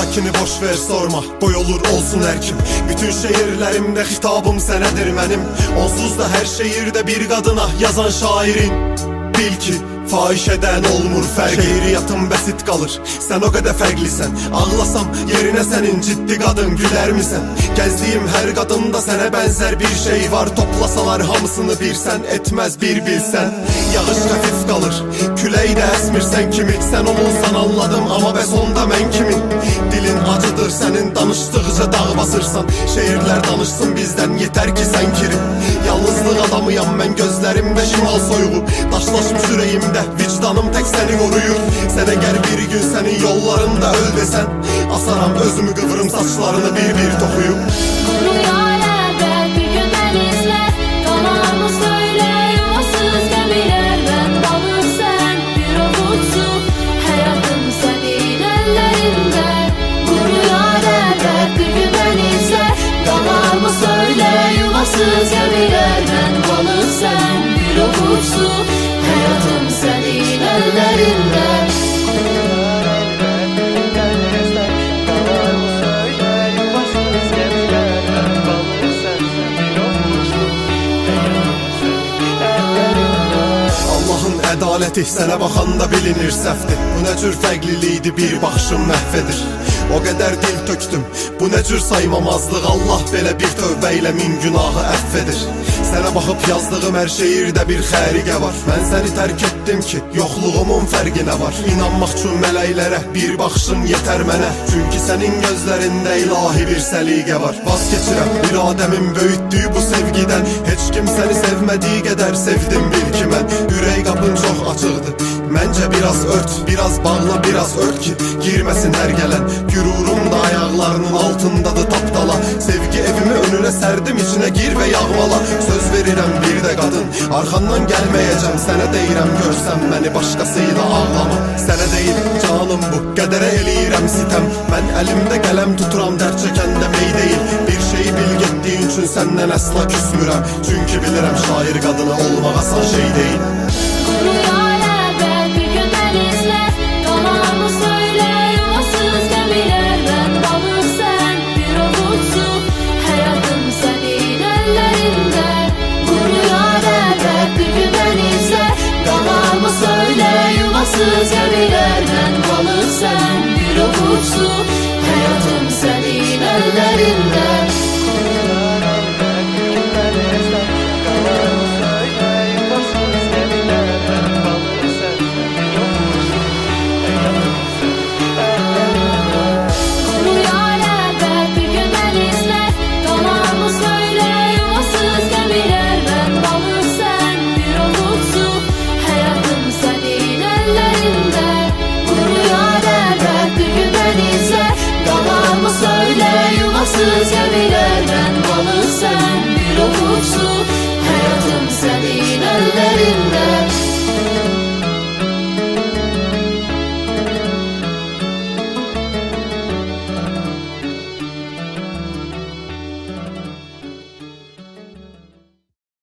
sonrakini boş ver sorma, boy olur olsun her kim. Bütün şehirlerimde hitabım senedir benim. Onsuz da her şehirde bir kadına yazan şairin. Bil ki fahişeden olmur fərqi. Şeiriyyatım basit kalır, sen o kadar fərqlisən. Ağlasam yerine senin ciddi kadın güler misən? Gezdiğim her kadında sana benzer bir şey var. Toplasalar hamısını bir sen etmez bir bilsen. Yağış hafif kalır, küley de esmirsen kimi. Sen olursan anladım ama ben sonda ben kimin? Dilin acıdır senin, danıştıkça dağ basırsan. Şehirler danışsın bizden, yeter ki sen kirin. Yalnızlık adamıyam ben, gözlerimde şimal soyuğu. Taşlaşmış yüreğimde, vicdanım tek seni koruyur. Sen eğer bir gün senin yollarında öl desen, asaram özümü kıvırım saçlarını bir bir tokuyup. Rüyalarda bir gün beni izler, tamamı söyle yuvasız gemiler. Ben balım sen bir avuç su, hayatım senin ellerinde. Bu rüyalarda bir gün beni izler, tamamı söyle yuvasız gemiler. Ben balım sen bir avuç su, hayatım senin ellerinde. Ədaleti sənə baxanda bilinir səhvdir. Bu nə cür fərqliliydi, bir baxışım məhvədir. O qədər dil töktüm, bu nə cür saymamazlıq. Allah belə bir tövbə ilə min günahı əffedir. Sənə baxıb yazdığım hər şeirdə bir xəriqə var. Mən səni tərk etdim ki, yoxluğumun fərqinə var. İnanmaq üçün mələklərə bir baxışın yetər mənə. Çünki sənin gözlərində ilahi bir səliqə var. Vaz keçirəm iradəmin böyütdüyü bu sevgidən. Heç kim səni sevmədiyi qədər sevdim bil ki mən. Ürək qapın çox açıqdır, məncə biraz ört. Biraz bağla, biraz ört ki, girməsin hər gələn. Gürurum da ayaqlarının altındadır tapdala. Sevgi evimi önüne serdim, içine gir ve yağmala. Söz verirəm bir de kadın, arxandan gəlməyəcəm. Sənə deyirəm görsən məni başqasıyla ağlama. Sənə deyil canım bu, qədərə eləyirəm sitem. Mən əlimdə qələm tuturam, dərd çəkəndə mey deyil. Bir şeyi bil getdiyin üçün səndən əsla küsmürəm. Çünki bilirəm şair qadını olmaq asan şey deyil. Rüyalarda bir gün beni izler, tamamı söyle yuvasız gemiler. Ben balım sen bir avuç su, hayatım senin ellerinde. Bu rüyalarda bir gün beni izler, tamamı söyle yuvasız gemiler. Ben balım sen bir avuç su,